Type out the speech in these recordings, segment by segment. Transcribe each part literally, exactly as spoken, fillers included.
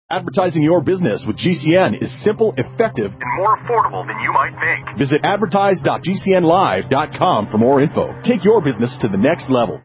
Advertising your business with G C N is simple, effective, and more affordable than you might think. Visit advertise dot g c n live dot com for more info. Take your business to the next level.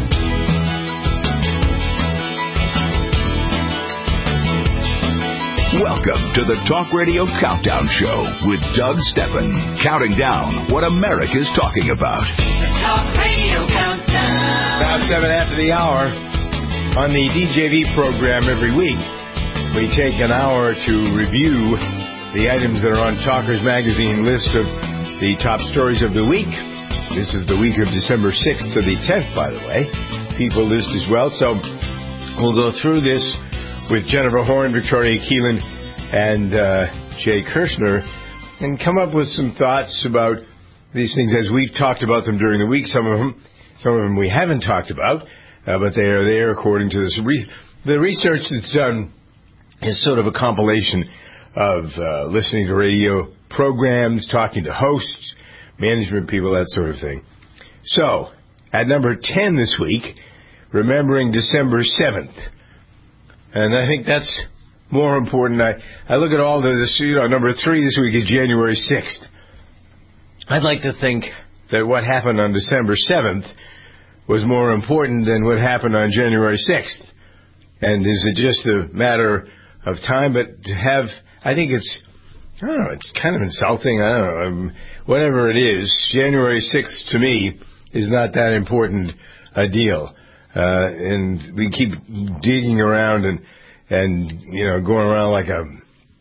Welcome to the Talk Radio Countdown Show with Doug Steppen, counting down what America's talking about. The Talk Radio Countdown. About seven after the hour on the D J V program every week. We take an hour to review the items that are on Talkers Magazine list of the top stories of the week. This is the week of December sixth to the tenth, by the way. People list as well. So we'll go through this with Jennifer Horn, Victoria Keelan, and uh, Jay Kirshner, and come up with some thoughts about these things as we've talked about them during the week. Some of them, some of them we haven't talked about, uh, but they are there according to this. Re- the research that's done is sort of a compilation of uh, listening to radio programs, talking to hosts, management people, that sort of thing. So, at number ten this week, remembering December seventh. And I think that's more important. I, I look at all this, you know, number three this week is January sixth. I'd like to think that what happened on December seventh was more important than what happened on January sixth. And is it just a matter of time? But to have, I think it's, I don't know, it's kind of insulting. I don't know. Um, whatever it is, January sixth to me is not that important a deal. Uh, and we keep digging around and, and, you know, going around like a,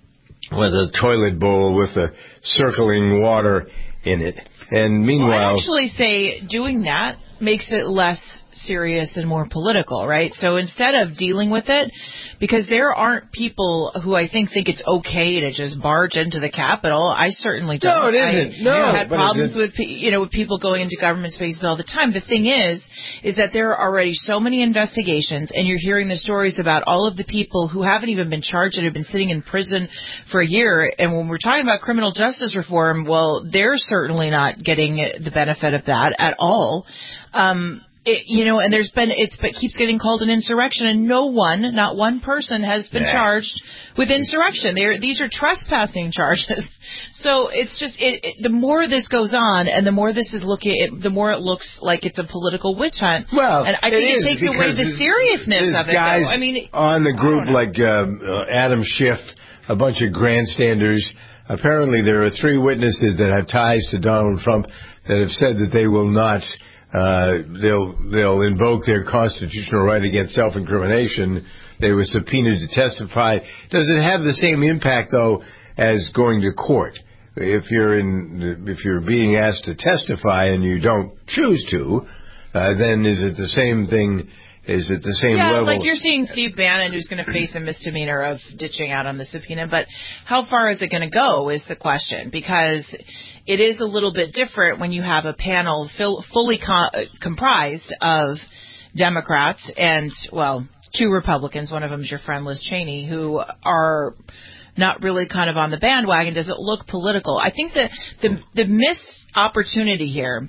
with a toilet bowl with a circling water in it. And meanwhile, well, I actually say doing that makes it less serious and more political, right? So instead of dealing with it, because there aren't people who I think think it's okay to just barge into the Capitol. I certainly don't. No, it isn't. I, no, I've had but problems with you know with people going into government spaces all the time. The thing is, is that there are already so many investigations, and you're hearing the stories about all of the people who haven't even been charged and have been sitting in prison for a year. And when we're talking about criminal justice reform, well, they're certainly not getting the benefit of that at all. Um, It, you know, and there's been, it's, but keeps getting called an insurrection, and no one, not one person has been yeah. charged with insurrection. They're, these are trespassing charges. So it's just, it, it, the more this goes on, and the more this is looking, it, the more it looks like it's a political witch hunt. Well, and I think it, it takes away the seriousness of it. Guys though. I mean, on the group like um, uh, Adam Schiff, a bunch of grandstanders. Apparently, there are three witnesses that have ties to Donald Trump that have said that they will not. Uh, they'll they'll invoke their constitutional right against self-incrimination. They were subpoenaed to testify. Does it have the same impact though as going to court? If you're in, if you're being asked to testify and you don't choose to, uh, then is it the same thing? Is it the same yeah, level? Yeah, like you're seeing Steve Bannon, who's going to face a misdemeanor of ditching out on the subpoena. But how far is it going to go is the question, because it is a little bit different when you have a panel fill, fully co- comprised of Democrats and, well, two Republicans. One of them is your friend Liz Cheney, who are not really kind of on the bandwagon. Does it look political? I think that the the missed opportunity here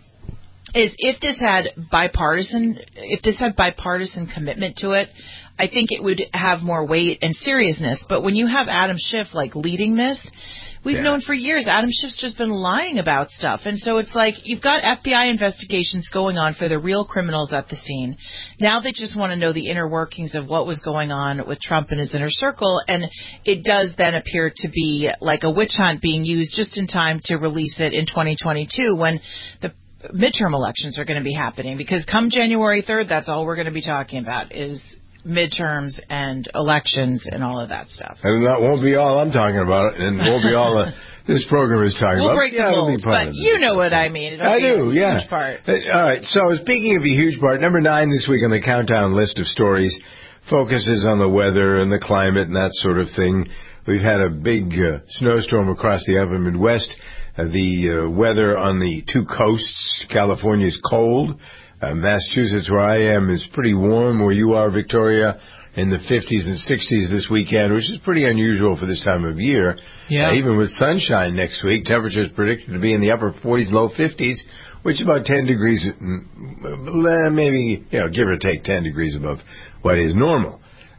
is if this had bipartisan, if this had bipartisan commitment to it, I think it would have more weight and seriousness. But when you have Adam Schiff like leading this, we've yeah. known for years Adam Schiff's just been lying about stuff. And so it's like you've got F B I investigations going on for the real criminals at the scene. Now they just want to know the inner workings of what was going on with Trump and his inner circle. And it does then appear to be like a witch hunt being used just in time to release it in twenty twenty-two when the midterm elections are going to be happening, because come January third, that's all we're going to be talking about is midterms and elections and all of that stuff. And that won't be all I'm talking about, and won't be all uh, this program is talking we'll about. We'll break yeah, the mold, but you know what I mean. It'll I be do, a yeah. huge part. All right, so speaking of a huge part, number nine this week on the countdown list of stories focuses on the weather and the climate and that sort of thing. We've had a big uh, snowstorm across the upper Midwest. Uh, the uh, weather on the two coasts, California is cold. Uh, Massachusetts, where I am, is pretty warm. Where you are, Victoria, in the fifties and sixties this weekend, which is pretty unusual for this time of year. Yeah. Uh, even with sunshine next week, temperatures predicted to be in the upper forties, low fifties, which is about ten degrees, maybe, you know, give or take ten degrees above what is normal.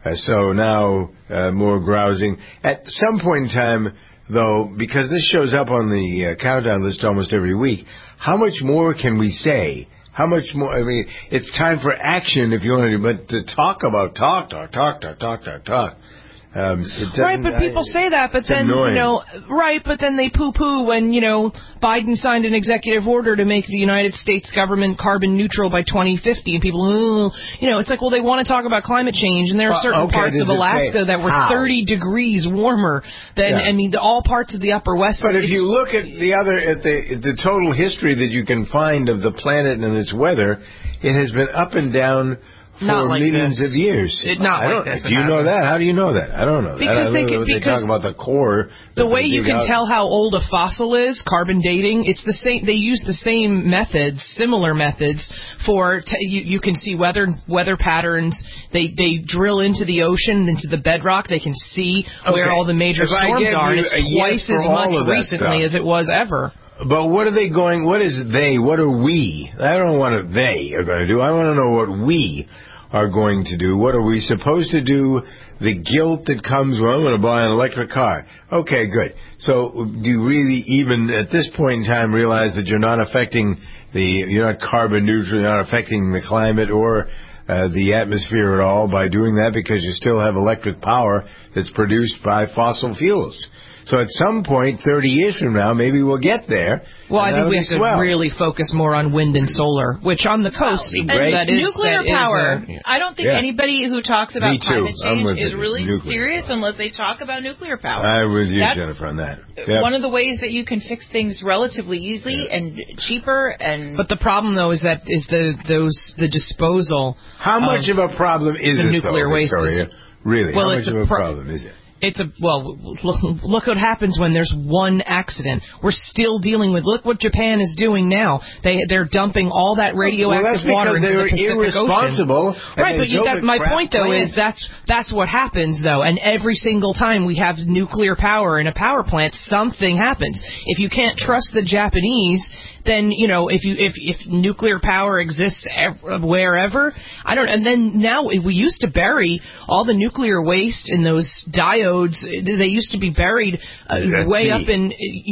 Uh, so now uh, more grousing. At some point in time, though, because this shows up on the uh, countdown list almost every week, how much more can we say? How much more? I mean, it's time for action if you want to, but to talk about talk, talk, talk, talk, talk, talk, talk. Um, right, but people I, say that, but then, annoying. you know, right, but then they poo-poo when, you know, Biden signed an executive order to make the United States government carbon neutral by twenty fifty, and people, oh, you know, it's like, well, they want to talk about climate change, and there are certain uh, okay, parts of Alaska that were how? thirty degrees warmer than, yeah. I mean, the, all parts of the Upper West. But if you look at the other, at the, the total history that you can find of the planet and its weather, it has been up and down for not like millions this. of years. It, not I like this. Do you know that? How do you know that? I don't know because that. They, can, because they talk about the core. The way you can out. tell how old a fossil is, carbon dating, it's the same. They use the same methods, similar methods for. T- you, you can see weather weather patterns. They they drill into the ocean, into the bedrock. They can see okay. where all the major if storms are, and it's twice yes as much recently stuff. as it was ever. But what are they going? What is they? What are we? I don't know what they are going to do. I want to know what we are going to do. What are we supposed to do? The guilt that comes, well, I'm going to buy an electric car. Okay, good. So do you really even at this point in time realize that you're not affecting the, you're not carbon neutral, you're not affecting the climate or uh, the atmosphere at all by doing that because you still have electric power that's produced by fossil fuels? So at some point, thirty years from now, maybe we'll get there. Well, I think we have swell. to really focus more on wind and solar, which on the coast, wow. that is, nuclear that power. Is a, I don't think yeah. anybody who talks about climate change is it. really nuclear serious power. unless they talk about nuclear power. I'm with you, That's Jennifer, on that. Yep. One of the ways that you can fix things relatively easily yeah. and cheaper. And but the problem, though, is that is the those the disposal. How much of, of a problem is the it, nuclear though, waste? Victoria? Is, really, well, how it's much a of a pro- problem is it? It's a, well, look, look what happens when there's one accident. We're still dealing with, look what Japan is doing now. They, they're dumping all that radioactive well, water into the Pacific irresponsible Ocean. Right, but you, that, my point, though, plant. is that's, that's what happens, though. And every single time we have nuclear power in a power plant, something happens. If you can't trust the Japanese, then, you know, if you if if nuclear power exists ev- wherever, I don't. And then now we used to bury all the nuclear waste in those diodes. They used to be buried uh, way sea. up in.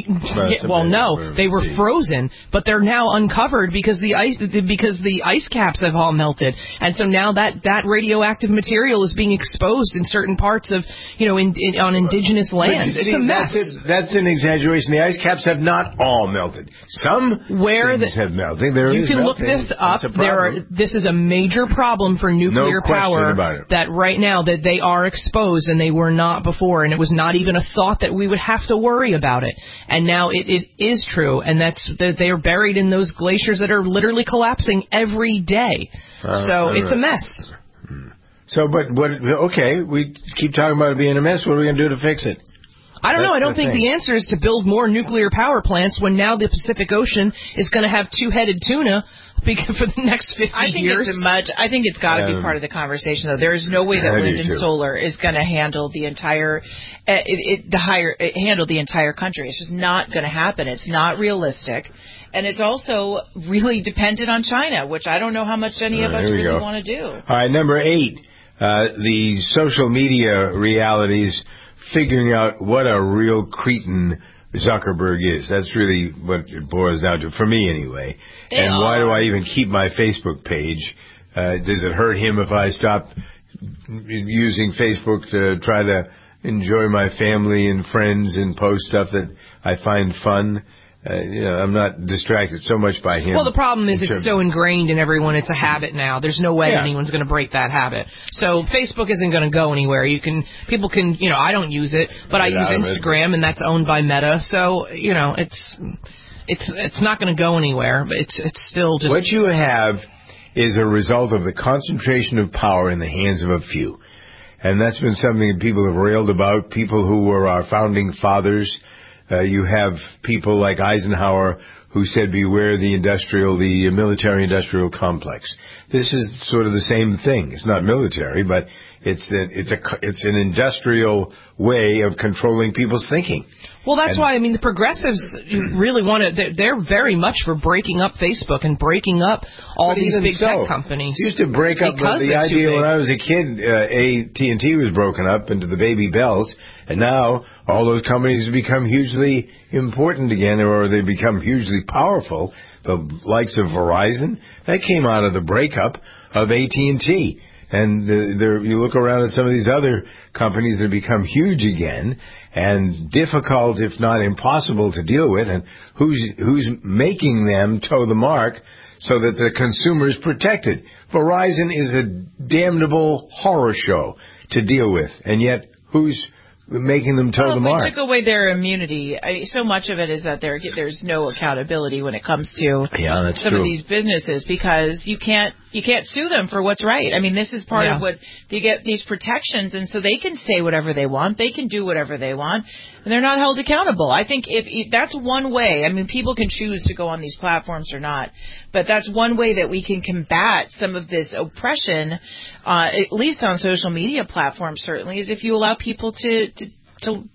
Uh, well, no, they were sea. frozen, but they're now uncovered because the ice because the ice caps have all melted, and so now that that radioactive material is being exposed in certain parts of, you know, in, in on indigenous lands. See, it's a mess. That's, a, that's an exaggeration. The ice caps have not all melted. Some. Where things the, have melted. There you is can melting. look this up. There are. This is a major problem for nuclear no power. About it. That right now that they are exposed and they were not before, and it was not even a thought that we would have to worry about it. And now it, it is true, and that's that they are buried in those glaciers that are literally collapsing every day. Uh, so it's right. a mess. So, but what? Okay, we keep talking about it being a mess. What are we going to do to fix it? I don't That's know. I don't the think thing. the answer is to build more nuclear power plants when now the Pacific Ocean is going to have two-headed tuna for the next fifty I think years. It's a much, I think it's got to um, be part of the conversation, though. There is no way that I wind do and too. solar is going to handle the entire, uh, it, it, the higher, it handle the entire country. It's just not going to happen. It's not realistic, and it's also really dependent on China, which I don't know how much any of right, us really go. want to do. All right, number eight, uh, the social media realities. Figuring out what a real cretin Zuckerberg is. That's really what it boils down to, for me anyway. They and are. Why do I even keep my Facebook page? Uh, does it hurt him if I stop using Facebook to try to enjoy my family and friends and post stuff that I find fun? Uh, you know, I'm not distracted so much by him. Well, the problem is it's so ingrained in everyone. It's a habit now. There's no way yeah. anyone's going to break that habit. So Facebook isn't going to go anywhere. You can, people can, you know, I don't use it, but I use Instagram, and that's owned by Meta. So, you know, it's it's it's not going to go anywhere. But it's it's still just what you have is a result of the concentration of power in the hands of a few, and that's been something that people have railed about. People who were our founding fathers. Uh, you have people like Eisenhower who said, beware the industrial, the military-industrial complex. this is sort of the same thing. It's not military, but it's a, it's a it's an industrial way of controlling people's thinking. Well, that's and, why, I mean, the progressives really want to, they're, they're very much for breaking up Facebook and breaking up all these big so, tech companies. Used to break up the, the idea when I was a kid, uh, A T and T was broken up into the baby bells, and now all those companies have become hugely important again, or they become hugely powerful. The likes of Verizon, that came out of the breakup of A T and T. And the, there, you look around at some of these other companies that have become huge again and difficult, if not impossible, to deal with. And who's who's making them toe the mark so that the consumer is protected? Verizon is a damnable horror show to deal with, and yet who's making them toe well, the mark? If we took away their immunity, I mean, so much of it is that there there's no accountability when it comes to yeah, that's some true. of these businesses, because you can't you can't sue them for what's right. I mean, this is part yeah. of what they get, these protections, and so they can say whatever they want, they can do whatever they want, and they're not held accountable. I think if, if that's one way. I mean, people can choose to go on these platforms or not, but that's one way that we can combat some of this oppression, uh, at least on social media platforms. Certainly, is if you allow people to to to, to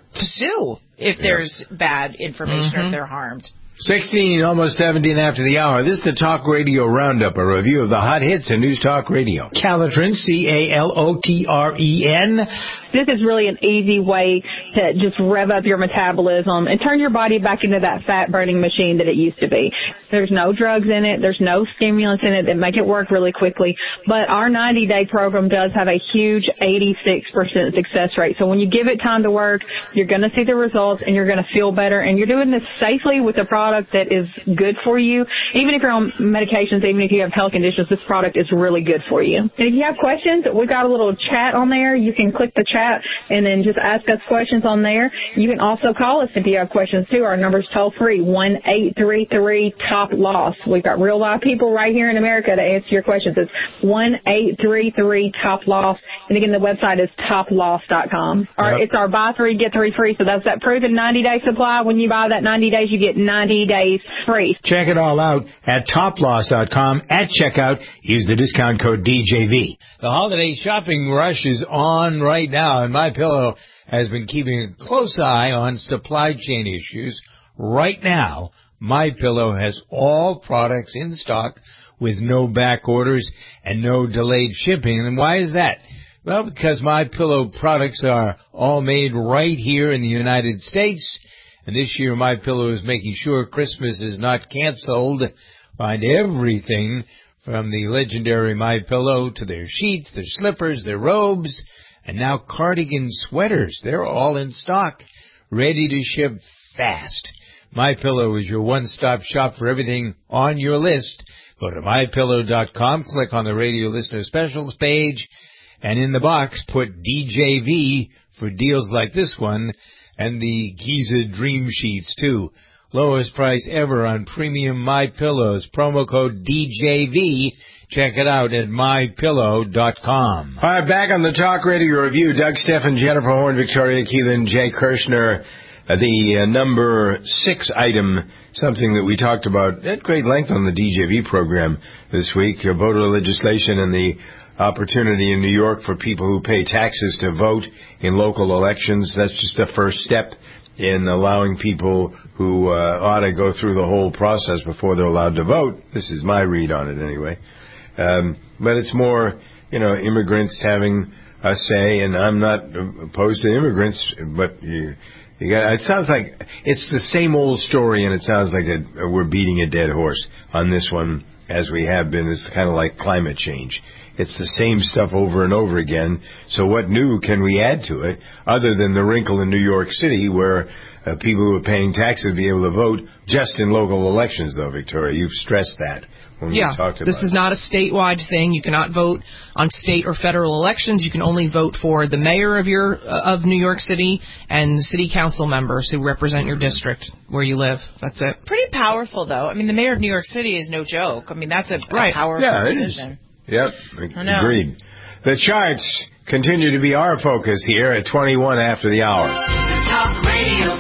sue if yeah. there's bad information mm-hmm. or if they're harmed. sixteen, almost seventeen after the hour. This is the Talk Radio Roundup, a review of the hot hits in News Talk Radio. Calotren, C A L O T R E N. This is really an easy way to just rev up your metabolism and turn your body back into that fat-burning machine that it used to be. There's no drugs in it. There's no stimulants in it that make it work really quickly. But our ninety-day program does have a huge eighty-six percent success rate. So when you give it time to work, you're going to see the results and you're going to feel better. And you're doing this safely with a product that is good for you. Even if you're on medications, even if you have health conditions, this product is really good for you. And if you have questions, we've got a little chat on there. You can click the chat and then just ask us questions on there. You can also call us if you have questions too. Our number's toll free, one eight three three top loss. We've got real live people right here in America to answer your questions. It's one eight three three top loss. And again, the website is top loss dot com. Our, yep. It's our buy three, get three free. So that's that proven ninety day supply. When you buy that ninety days, you get ninety days free. Check it all out at top loss dot com. At checkout, use the discount code D J V. The holiday shopping rush is on right now, and MyPillow has been keeping a close eye on supply chain issues. Right now, MyPillow has all products in stock with no back orders and no delayed shipping. And why is that? Well, because MyPillow products are all made right here in the United States. And this year, MyPillow is making sure Christmas is not canceled. Find everything from the legendary MyPillow to their sheets, their slippers, their robes, and now cardigan sweaters. They're all in stock, ready to ship fast. MyPillow is your one-stop shop for everything on your list. Go to my pillow dot com, click on the radio listener specials page, and in the box put D J V for deals like this one, and the Giza Dream Sheets too. Lowest price ever on premium MyPillows. Promo code D J V. Check it out at my pillow dot com. All right, back on the Talk Radio Review. Doug Steffen, Jennifer Horn, Victoria Keelan, Jay Kirshner. Uh, the uh, number six item, something that we talked about at great length on the D J V program this week, uh, voter legislation and the opportunity in New York for people who pay taxes to vote in local elections. That's just a first step in allowing people who uh, ought to go through the whole process before they're allowed to vote. This is my read on it anyway. Um, but it's more, you know, immigrants having a say, and I'm not opposed to immigrants, but you, you got, it sounds like it's the same old story, and it sounds like a, we're beating a dead horse on this one, as we have been. It's kind of like climate change. It's the same stuff over and over again. So what new can we add to it other than the wrinkle in New York City where uh, people who are paying taxes be able to vote just in local elections, though, Victoria? You've stressed that when yeah, we talked about this is not a statewide thing. You cannot vote on state or federal elections. You can only vote for the mayor of your uh, of New York City and city council members who represent your district where you live. That's it. Pretty powerful, though. I mean, the mayor of New York City is no joke. I mean, that's a, right. a powerful yeah, it position. Is. Yep, agreed. The charts continue to be our focus here at twenty-one after the hour. The Talk Radio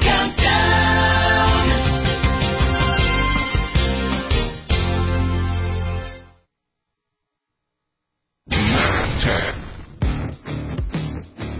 Countdown.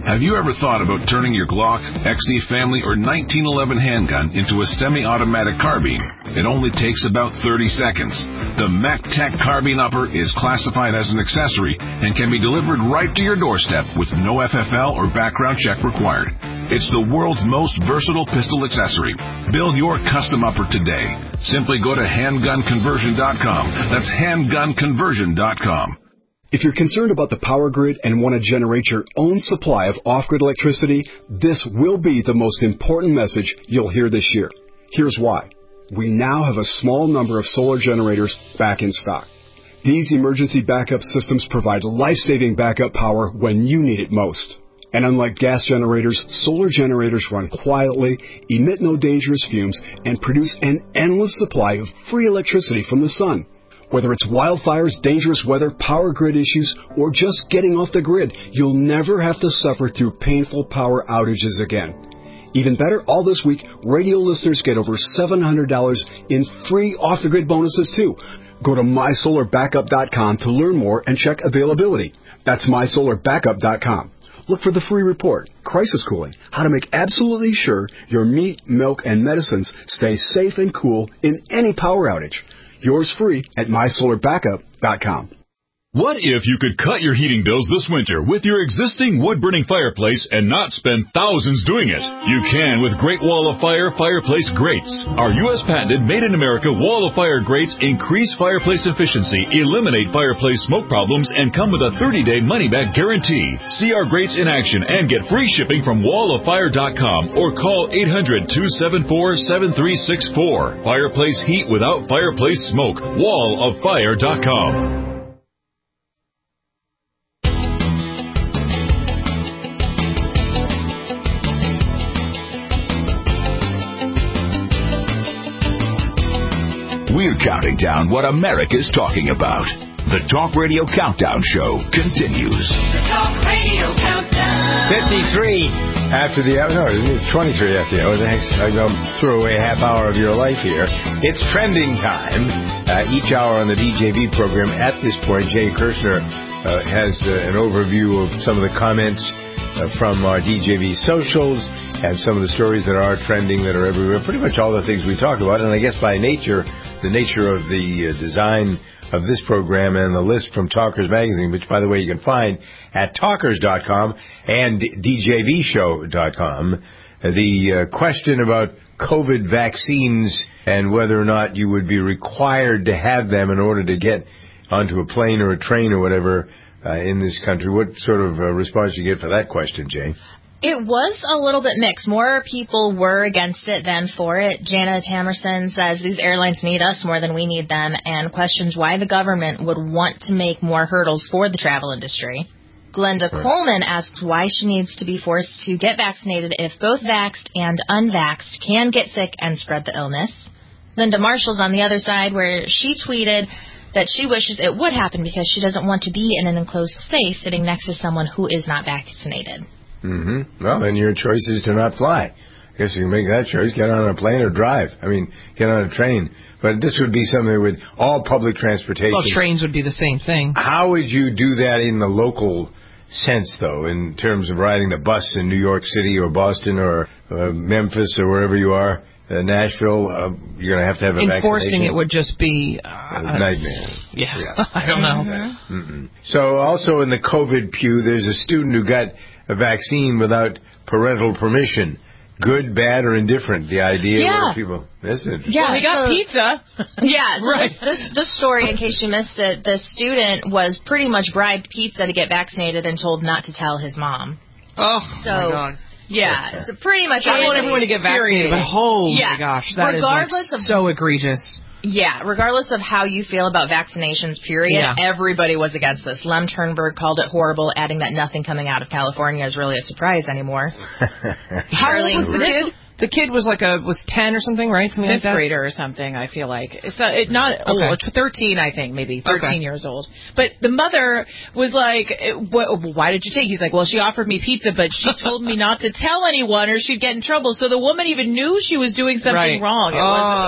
Have you ever thought about turning your Glock, X D Family, or nineteen eleven handgun into a semi-automatic carbine? It only takes about thirty seconds. The MacTech Carbine Upper is classified as an accessory and can be delivered right to your doorstep with no F F L or background check required. It's the world's most versatile pistol accessory. Build your custom upper today. Simply go to handgun conversion dot com. That's handgun conversion dot com. If you're concerned about the power grid and want to generate your own supply of off-grid electricity, this will be the most important message you'll hear this year. Here's why. We now have a small number of solar generators back in stock. These emergency backup systems provide life-saving backup power when you need it most. And unlike gas generators, solar generators run quietly, emit no dangerous fumes, and produce an endless supply of free electricity from the sun. Whether it's wildfires, dangerous weather, power grid issues, or just getting off the grid, you'll never have to suffer through painful power outages again. Even better, all this week, radio listeners get over seven hundred dollars in free off-the-grid bonuses, too. Go to my solar backup dot com to learn more and check availability. That's my solar backup dot com. Look for the free report, Crisis Cooling, how to make absolutely sure your meat, milk, and medicines stay safe and cool in any power outage. Yours free at my solar backup dot com. What if you could cut your heating bills this winter with your existing wood-burning fireplace and not spend thousands doing it? You can with Great Wall of Fire Fireplace Grates. Our U S patented made-in-America Wall of Fire grates increase fireplace efficiency, eliminate fireplace smoke problems, and come with a thirty-day money-back guarantee. See our grates in action and get free shipping from wall of fire dot com or call eight hundred, two seven four, seven three six four. Fireplace heat without fireplace smoke. wall of fire dot com. We're counting down what America's talking about. The Talk Radio Countdown Show continues. The Talk Radio Countdown. fifty-three after the hour. No, it's twenty-three after the hour. Thanks. I go throw away a half hour of your life here. It's trending time. Uh, each hour on the D J V program. At this point, Jay Kirshner uh, has uh, an overview of some of the comments uh, from our D J V socials and some of the stories that are trending that are everywhere. Pretty much all the things we talk about. And I guess by nature, the nature of the uh, design of this program and the list from Talkers Magazine, which, by the way, you can find at talkers dot com and d j v show dot com. Uh, the uh, question about COVID vaccines and whether or not you would be required to have them in order to get onto a plane or a train or whatever uh, in this country. What sort of uh, response you get for that question, Jay? It was a little bit mixed. More people were against it than for it. Jana Tamerson says these airlines need us more than we need them and questions why the government would want to make more hurdles for the travel industry. Glenda right. Coleman asks why she needs to be forced to get vaccinated if both vaxxed and unvaxxed can get sick and spread the illness. Linda Marshall's on the other side where she tweeted that she wishes it would happen because she doesn't want to be in an enclosed space sitting next to someone who is not vaccinated. Mm-hmm. Well, then your choice is to not fly. I guess you can make that choice. Get on a plane or drive. I mean, get on a train. But this would be something with all public transportation. Well, trains would be the same thing. How would you do that in the local sense, though, in terms of riding the bus in New York City or Boston or uh, Memphis or wherever you are, uh, Nashville? Uh, you're going to have to have a Enforcing vaccination. it would just be uh, a nightmare. Yeah, yeah. I don't know. Mm-hmm. Mm-mm. So also in the COVID pew, there's a student who got a vaccine without parental permission. Good, bad, or indifferent? The idea yeah. of people. That's interesting. Yeah, we got so, pizza. Yeah, so right. this, this this story, in case you missed it, the student was pretty much bribed pizza to get vaccinated and told not to tell his mom. Oh, so, my God. Yeah, so pretty much. I want everyone to get vaccinated, but oh yeah. my gosh, that regardless is like of, so egregious. Yeah, regardless of how you feel about vaccinations, period, yeah. everybody was against this. Lem Turnberg called it horrible, adding that nothing coming out of California is really a surprise anymore. How old was the kid? The kid was like a was ten or something, right? Something Fifth like that? grader or something. I feel like it's not, it not okay. old. It's thirteen, I think, maybe thirteen okay. years old. But the mother was like, "Why did you take?" He's like, "Well, she offered me pizza, but she told me not to tell anyone, or she'd get in trouble." So the woman even knew she was doing something right. wrong. It oh was,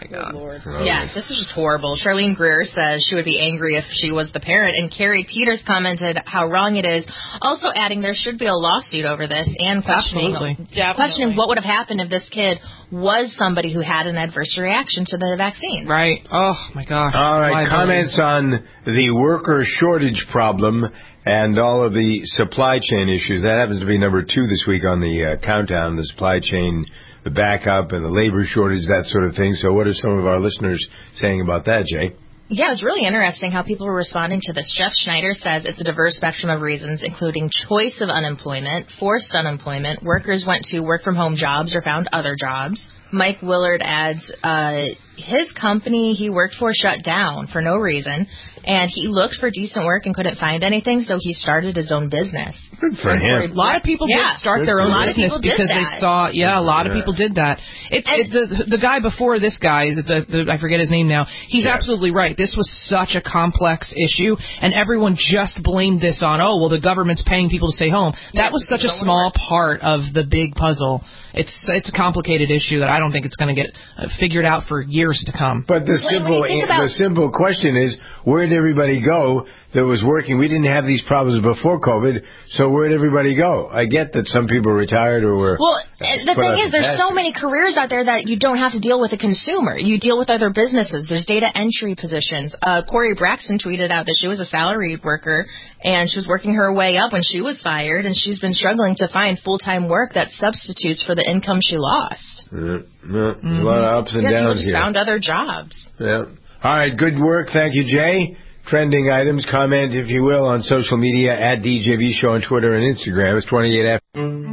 my God. Lord. Yeah, this is just horrible. Charlene Greer says she would be angry if she was the parent, and Carrie Peters commented how wrong it is, also adding there should be a lawsuit over this and questioning, questioning what would have happened if this kid was somebody who had an adverse reaction to the vaccine. Right. Oh, my gosh. All right, my comments on the worker shortage problem and all of the supply chain issues. That happens to be number two this week on the uh, countdown, the supply chain, the backup, and the labor shortage, that sort of thing. So what are some of our listeners saying about that, Jay? Yeah, it's really interesting how people are responding to this. Jeff Schneider says it's a diverse spectrum of reasons, including choice of unemployment, forced unemployment, workers went to work-from-home jobs or found other jobs. Mike Willard adds uh, his company he worked for shut down for no reason, and he looked for decent work and couldn't find anything, so he started his own business. Good for him. A lot of people yeah. did start Good their own business because that. they saw, yeah, a lot of people did that. It's it, the the guy before this guy, the, the I forget his name now. He's yeah. absolutely right. This was such a complex issue, and everyone just blamed this on, oh, well, the government's paying people to stay home. That yeah, was such a small part of the big puzzle. It's it's a complicated issue that I don't think it's going to get uh, figured out for years to come. But the simple the simple question is, where did everybody go that was working? We didn't have these problems before COVID, so where did everybody go? I get that some people retired or were... Well, the thing is, there's so many careers out there that you don't have to deal with a consumer. You deal with other businesses. There's data entry positions. Uh, Corey Braxton tweeted out that she was a salaried worker, and she was working her way up when she was fired, and she's been struggling to find full-time work that substitutes for the income she lost. Uh, no, there's mm-hmm. a lot of ups and yeah, downs just here. Found other jobs. Yeah. All right, good work. Thank you, Jay. Trending items, comment, if you will, on social media at D J V Show on Twitter and Instagram. It's twenty-eight F.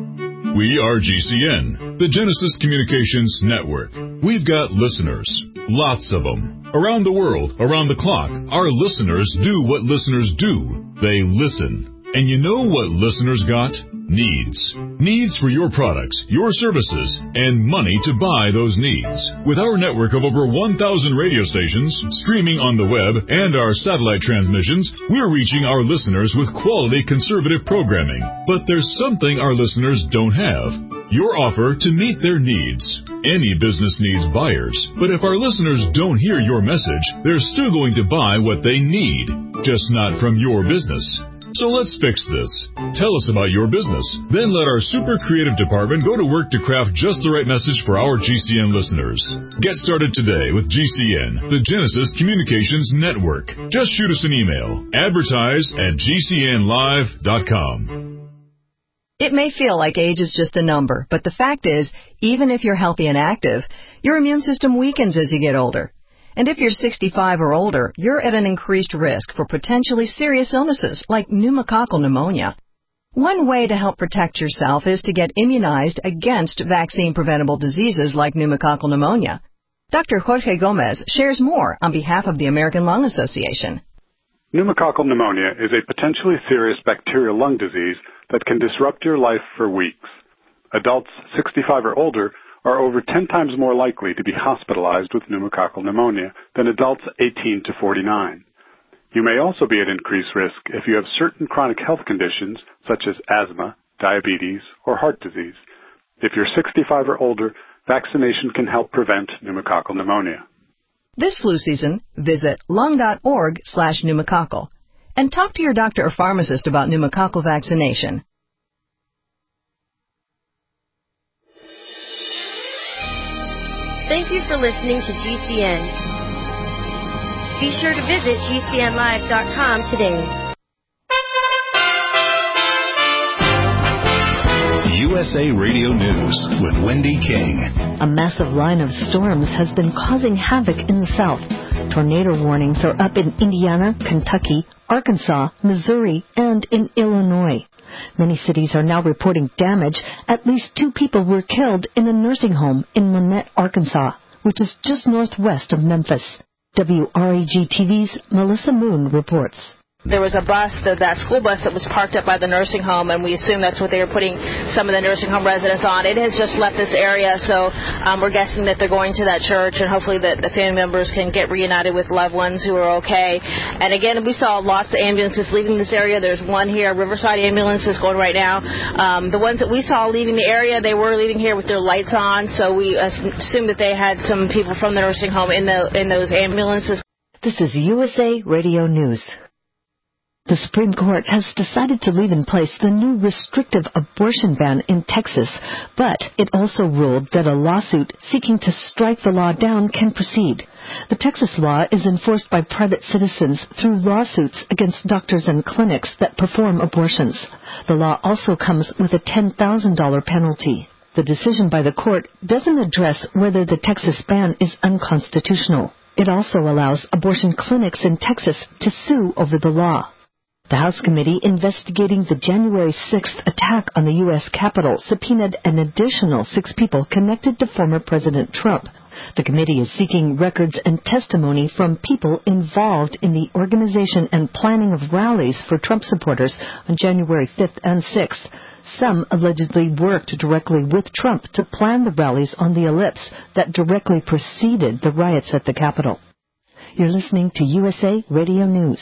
We are G C N, the Genesis Communications Network. We've got listeners, lots of them. Around the world, around the clock, our listeners do what listeners do. They listen. And you know what listeners got? Needs. Needs for your products, your services, and money to buy those needs. With our network of over one thousand radio stations, streaming on the web, and our satellite transmissions, we're reaching our listeners with quality conservative programming. But there's something our listeners don't have. Your offer to meet their needs. Any business needs buyers, but if our listeners don't hear your message, they're still going to buy what they need, just not from your business. So let's fix this. Tell us about your business. Then let our super creative department go to work to craft just the right message for our G C N listeners. Get started today with G C N, the Genesis Communications Network. Just shoot us an email. Advertise at G C N live dot com. It may feel like age is just a number, but the fact is, even if you're healthy and active, your immune system weakens as you get older. And if you're sixty-five or older, you're at an increased risk for potentially serious illnesses like pneumococcal pneumonia. One way to help protect yourself is to get immunized against vaccine-preventable diseases like pneumococcal pneumonia. Doctor Jorge Gomez shares more on behalf of the American Lung Association. Pneumococcal pneumonia is a potentially serious bacterial lung disease that can disrupt your life for weeks. Adults sixty-five or older are over ten times more likely to be hospitalized with pneumococcal pneumonia than adults eighteen to forty-nine. You may also be at increased risk if you have certain chronic health conditions such as asthma, diabetes, or heart disease. If you're sixty-five or older, vaccination can help prevent pneumococcal pneumonia. This flu season, visit lung.org slash pneumococcal and talk to your doctor or pharmacist about pneumococcal vaccination. Thank you for listening to G C N. Be sure to visit G C N live dot com today. U S A Radio News with Wendy King. A massive line of storms has been causing havoc in the south. Tornado warnings are up in Indiana, Kentucky, Arkansas, Missouri, and in Illinois. Many cities are now reporting damage. At least two people were killed in a nursing home in Monette, Arkansas, which is just northwest of Memphis. W R A G T V's Melissa Moon reports. There was a bus, the, that school bus that was parked up by the nursing home, and we assume that's what they were putting some of the nursing home residents on. It has just left this area, so um, we're guessing that they're going to that church, and hopefully the, the family members can get reunited with loved ones who are okay. And again, we saw lots of ambulances leaving this area. There's one here, Riverside Ambulance is going right now. Um, the ones that we saw leaving the area, they were leaving here with their lights on, so we assume that they had some people from the nursing home in, the, in those ambulances. This is U S A Radio News. The Supreme Court has decided to leave in place the new restrictive abortion ban in Texas, but it also ruled that a lawsuit seeking to strike the law down can proceed. The Texas law is enforced by private citizens through lawsuits against doctors and clinics that perform abortions. The law also comes with a ten thousand dollars penalty. The decision by the court doesn't address whether the Texas ban is unconstitutional. It also allows abortion clinics in Texas to sue over the law. The House committee investigating the January sixth attack on the U S Capitol subpoenaed an additional six people connected to former President Trump. The committee is seeking records and testimony from people involved in the organization and planning of rallies for Trump supporters on January fifth and sixth. Some allegedly worked directly with Trump to plan the rallies on the ellipse that directly preceded the riots at the Capitol. You're listening to U S A Radio News.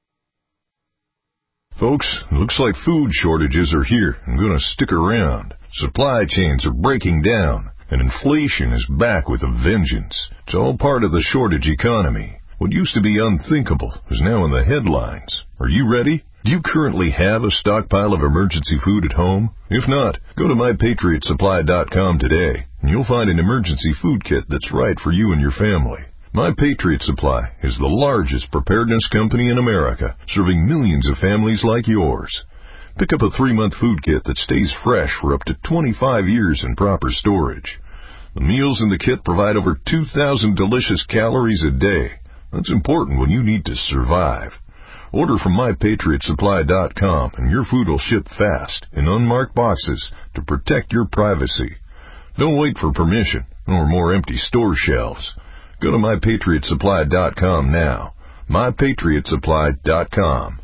Folks, looks like food shortages are here and going to stick around. Supply chains are breaking down, and inflation is back with a vengeance. It's all part of the shortage economy. What used to be unthinkable is now in the headlines. Are you ready? Do you currently have a stockpile of emergency food at home? If not, go to my patriot supply dot com today, and you'll find an emergency food kit that's right for you and your family. My Patriot Supply is the largest preparedness company in America, serving millions of families like yours. Pick up a three-month food kit that stays fresh for up to twenty-five years in proper storage. The meals in the kit provide over two thousand delicious calories a day. That's important when you need to survive. Order from my patriot supply dot com and your food will ship fast in unmarked boxes to protect your privacy. Don't wait for permission or more empty store shelves. Go to my patriot supply dot com now. my patriot supply dot com.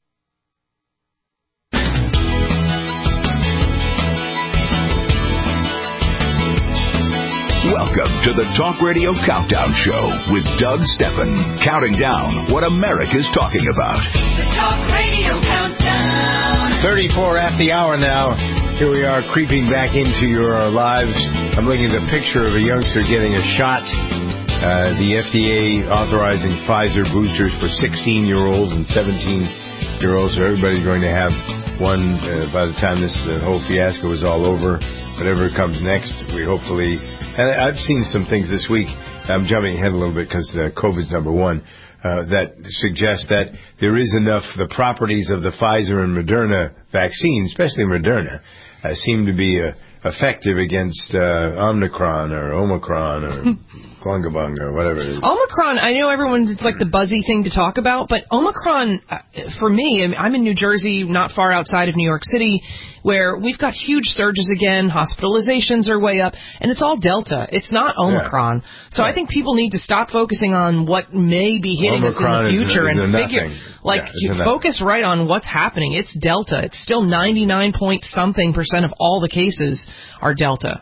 Welcome to the Talk Radio Countdown Show with Doug Steppen, counting down what America's talking about. The Talk Radio Countdown. thirty-four at the hour now. Here we are creeping back into your lives. I'm looking at a picture of a youngster getting a shot. Uh, the F D A authorizing Pfizer boosters for sixteen-year-olds and seventeen-year-olds. So everybody's going to have one uh, by the time this uh, whole fiasco is all over. Whatever comes next, we hopefully... And I've seen some things this week. I'm jumping ahead a little bit because uh, COVID's number one. Uh, that suggest that there is enough, the properties of the Pfizer and Moderna vaccines, especially Moderna, uh, seem to be uh, effective against uh, Omicron or Omicron or Glungabung or whatever it is. Omicron, I know everyone's, it's like the buzzy thing to talk about, but Omicron, uh, for me, I'm in New Jersey, not far outside of New York City, where we've got huge surges again, hospitalizations are way up, and it's all Delta. It's not Omicron. Yeah. So right. I think people need to stop focusing on what may be hitting Omicron us in the future is, is and figure, nothing. like, yeah, focus right on what's happening. It's Delta. It's still ninety-nine point something percent of all the cases are Delta.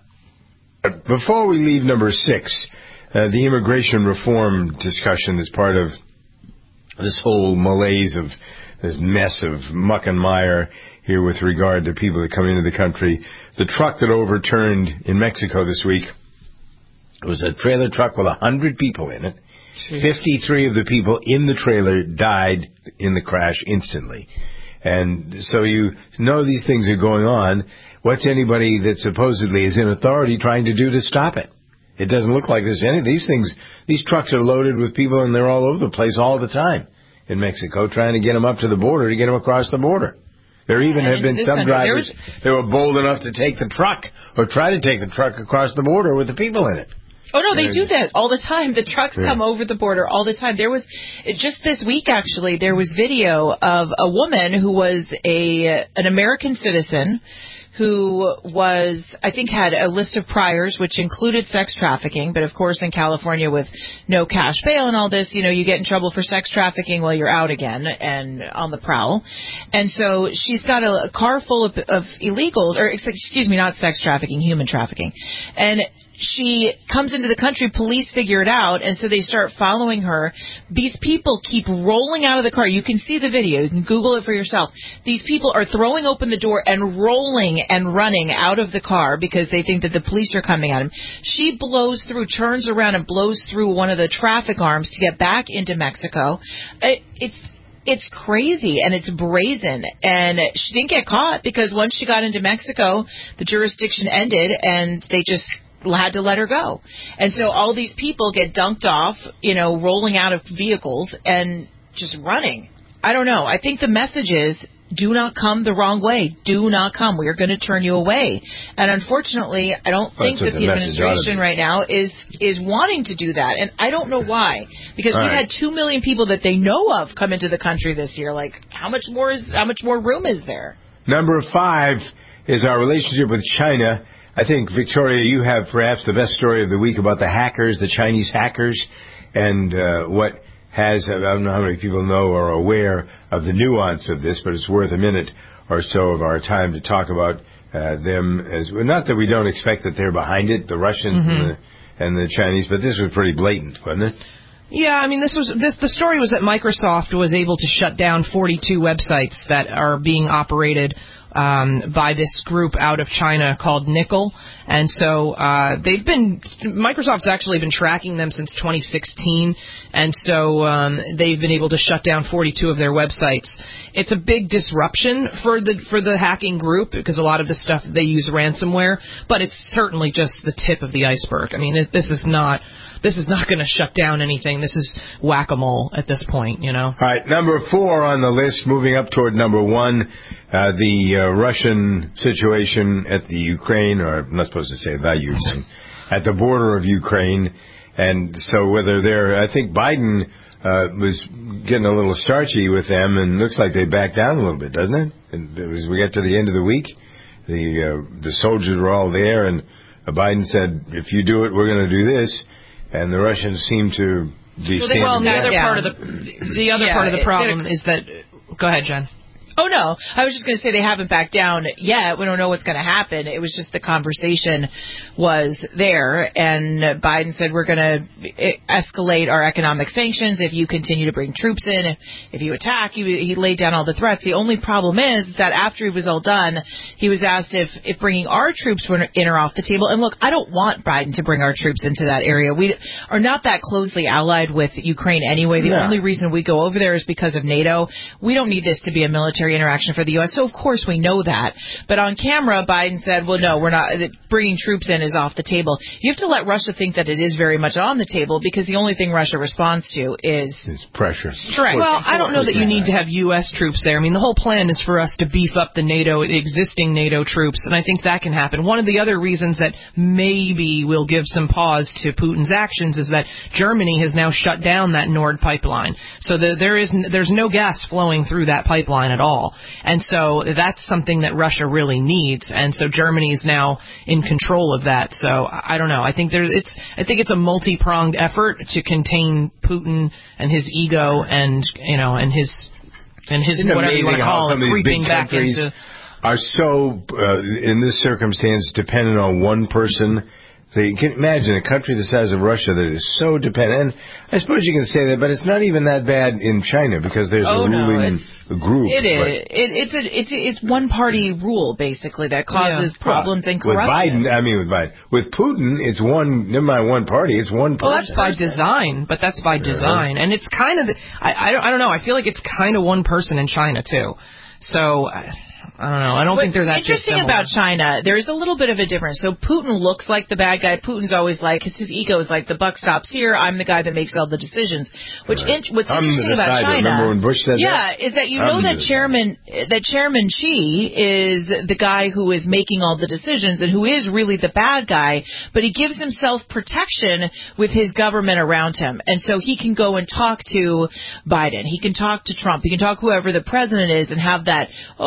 Before we leave number six, uh, the immigration reform discussion is part of this whole malaise of this mess of muck and mire here with regard to people that come into the country. The truck that overturned in Mexico this week was a trailer truck with one hundred people in it. Jeez. fifty-three of the people in the trailer died in the crash instantly. And so you know these things are going on. What's anybody that supposedly is in authority trying to do to stop it? It doesn't look like there's any. These things, these trucks are loaded with people and they're all over the place all the time in Mexico trying to get them up to the border, to get them across the border. There even have been some drivers that were bold enough to take the truck or try to take the truck across the border with the people in it. Oh, no, they do that all the time. The trucks yeah. come over the border all the time. There was, just this week, actually, there was video of a woman who was a an American citizen who was, I think, had a list of priors, which included sex trafficking. But, of course, in California with no cash bail and all this, you know, you get in trouble for sex trafficking while you're out again and on the prowl. And so she's got a, a car full of, of illegals, or excuse me, not sex trafficking, human trafficking. And she comes into the country, police figure it out, and so they start following her. These people keep rolling out of the car. You can see the video. You can Google it for yourself. These people are throwing open the door and rolling and running out of the car because they think that the police are coming at them. She blows through, turns around, and blows through one of the traffic arms to get back into Mexico. It, it's It's crazy, and it's brazen, and she didn't get caught because once she got into Mexico, the jurisdiction ended, and they just had to let her go. And so all these people get dunked off, you know, rolling out of vehicles and just running. I don't know. I think the message is, do not come the wrong way. Do not come. We are going to turn you away. And unfortunately, I don't well, think that the, the administration right now is is wanting to do that. And I don't know why. Because all we've right. had two million people that they know of come into the country this year. Like, how much more is how much more room is there? Number five is our relationship with China. I think, Victoria, you have perhaps the best story of the week about the hackers, the Chinese hackers, and uh, what has, I don't know how many people know or are aware of the nuance of this, but it's worth a minute or so of our time to talk about uh, them. As well. Not that we don't expect that they're behind it, the Russians mm-hmm. and, the, and the Chinese, but this was pretty blatant, wasn't it? Yeah, I mean, this was this. The story was that Microsoft was able to shut down forty-two websites that are being operated Um, by this group out of China called Nickel. And so uh, they've been, Microsoft's actually been tracking them since twenty sixteen, and so um, they've been able to shut down forty-two of their websites. It's a big disruption for the for the hacking group because a lot of the stuff that they use ransomware, but it's certainly just the tip of the iceberg. I mean, it, this is not... This is not going to shut down anything. This is whack-a-mole at this point, you know. All right, number four on the list, moving up toward number one, uh, the uh, Russian situation at the Ukraine, or I'm not supposed to say the Ukraine, at the border of Ukraine. And so whether they're, I think Biden uh, was getting a little starchy with them, and looks like they backed down a little bit, doesn't it? And as we get to the end of the week, the uh, the soldiers were all there, and Biden said, if you do it, we're going to do this. And the Russians seem to be so they, well, the other yeah. part of the the other yeah, part of the problem is that. Go ahead, Jen. Oh, no. I was just going to say they haven't backed down yet. We don't know what's going to happen. It was just the conversation was there, and Biden said we're going to escalate our economic sanctions if you continue to bring troops in. If, if you attack, he, he laid down all the threats. The only problem is that after he was all done, he was asked if, if bringing our troops were in or off the table. And look, I don't want Biden to bring our troops into that area. We are not that closely allied with Ukraine anyway. The yeah. only reason we go over there is because of NATO. We don't need this to be a military interaction for the U S, so of course we know that. But on camera, Biden said, well, no, we're not, bringing troops in is off the table. You have to let Russia think that it is very much on the table, because the only thing Russia responds to is... It's pressure. Correct. Well, I don't know that you need to have U S troops there. I mean, the whole plan is for us to beef up the NATO, the existing NATO troops, and I think that can happen. One of the other reasons that maybe will give some pause to Putin's actions is that Germany has now shut down that Nord pipeline. So the, there is, there's no gas flowing through that pipeline at all. And so that's something that Russia really needs. And so Germany is now in control of that. So I don't know. I think there, it's, I think it's a multi-pronged effort to contain Putin and his ego and, you know, and his, and his, Isn't it whatever you want to call it, creeping back into. Are so, uh, in this circumstance, dependent on one person. So you can imagine a country the size of Russia that is so dependent. And I suppose you can say that, but it's not even that bad in China because there's oh, a ruling no, group. It is. It, it's a it's it's one party rule basically that causes yeah. problems well, and corruption. With Biden, I mean with Biden, with Putin, it's one. Never mind one party, it's one person. Well, that's by design, but that's by design, and it's kind of. I I don't, I don't know. I feel like it's kind of one person in China too. So. I don't know. I don't What's think they're that interesting dissimilar. about China, there's a little bit of a difference. So Putin looks like the bad guy. Putin's always like, his ego is like, the buck stops here. I'm the guy that makes all the decisions. Which right. in, what's I'm interesting the about decider. China, remember when Bush said yeah, that? is that you I'm know that Chairman that Chairman Xi is the guy who is making all the decisions and who is really the bad guy, but he gives himself protection with his government around him, and so he can go and talk to Biden, he can talk to Trump, he can talk whoever the president is, and have that oh good-natured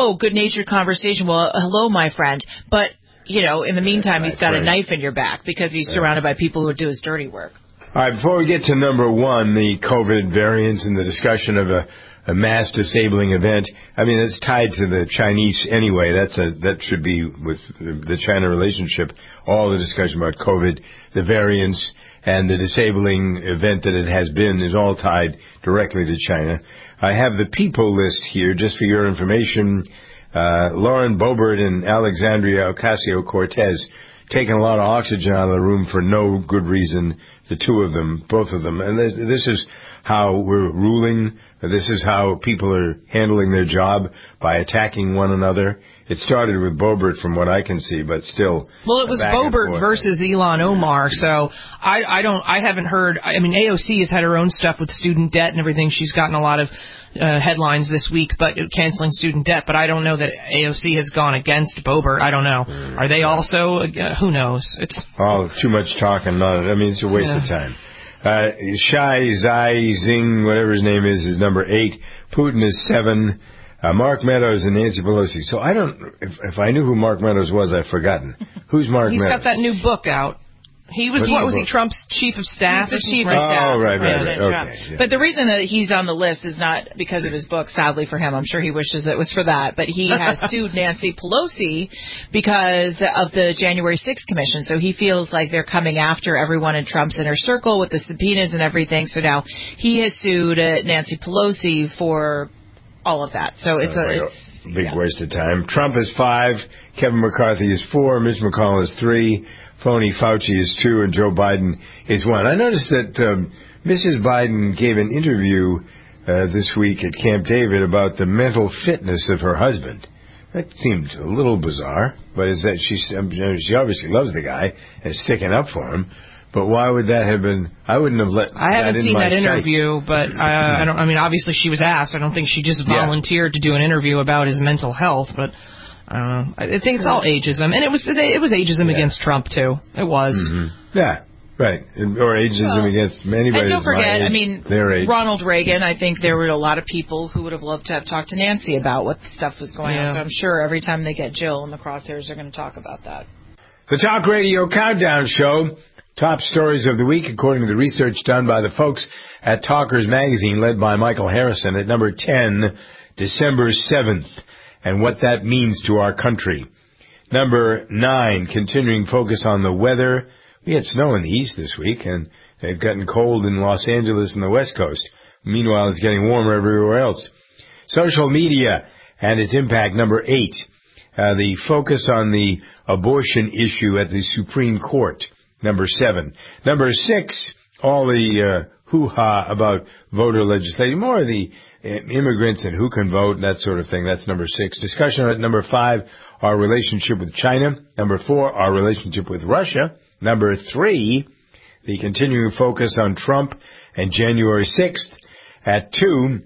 good-natured conversation. Well, hello, my friend. But, you know, in the meantime, right, he's got right. a knife in your back because he's right. surrounded by people who do his dirty work. All right, before we get to number one, the COVID variants and the discussion of a, a mass disabling event, I mean, it's tied to the Chinese anyway. That's a that should be with the China relationship, all the discussion about COVID, the variants, and the disabling event that it has been is all tied directly to China. I have the people list here, just for your information. Uh, Lauren Boebert and Alexandria Ocasio-Cortez taking a lot of oxygen out of the room for no good reason. The two of them, both of them. And this, this is how we're ruling. This is how people are handling their job, by attacking one another. It started with Boebert, from what I can see, but still. Well, it was Boebert versus Ilhan Omar, so I, I don't, I haven't heard. I mean, A O C has had her own stuff with student debt and everything. She's gotten a lot of uh, headlines this week, but canceling student debt. But I don't know that A O C has gone against Boebert. I don't know. Mm, Are they yeah. also? Uh, who knows? It's oh, too much talking. Not. I mean, it's a waste yeah. of time. Uh, Shai Zai Zing, whatever his name is, is number eight. Putin is seven. Uh, Mark Meadows and Nancy Pelosi. So I don't, if, if I knew who Mark Meadows was, I've forgotten. Who's Mark He's Meadows? He's got that new book out. He was, what was he, Trump's chief of staff? He's the chief of staff. Oh, right, right, right. right. Okay, yeah. But the reason that he's on the list is not because of his book, sadly for him. I'm sure he wishes it was for that. But he has sued Nancy Pelosi because of the January sixth commission. So he feels like they're coming after everyone in Trump's inner circle with the subpoenas and everything. So now he has sued uh, Nancy Pelosi for all of that. So it's a... It's, Big yeah. waste of time. Trump is five, Kevin McCarthy is four, Mitch McConnell is three, phony Fauci is two, and Joe Biden is one. I noticed that um, Missus Biden gave an interview uh, this week at Camp David about the mental fitness of her husband. That seemed a little bizarre, but is that she, um, she obviously loves the guy and is sticking up for him. But why would that have been? I wouldn't have let. I haven't that in seen my that interview, sights. but uh, I don't. I mean, obviously she was asked. I don't think she just volunteered yeah. to do an interview about his mental health. But I don't know. I think it's all ageism, and it was it was ageism yeah. against Trump too. It was. Mm-hmm. Yeah. Right, or ageism well, against anybody. And don't forget, age, I mean, Ronald Reagan, I think there were a lot of people who would have loved to have talked to Nancy about what stuff was going yeah. on. So I'm sure every time they get Jill in the crosshairs, they're going to talk about that. The Talk Radio Countdown Show. Top stories of the week, according to the research done by the folks at Talkers Magazine, led by Michael Harrison. At number ten, December seventh, and what that means to our country. Number nine, continuing focus on the weather. We had snow in the east this week, and they've gotten cold in Los Angeles and the West Coast. Meanwhile, it's getting warmer everywhere else. Social media and its impact. Number eight, uh, the focus on the abortion issue at the Supreme Court. Number seven. Number six, all the uh, hoo-ha about voter legislation, more of the uh, immigrants and who can vote, that sort of thing. That's number six. Discussion at number five, our relationship with China. Number four, our relationship with Russia. Number three, the continuing focus on Trump and January sixth. At two,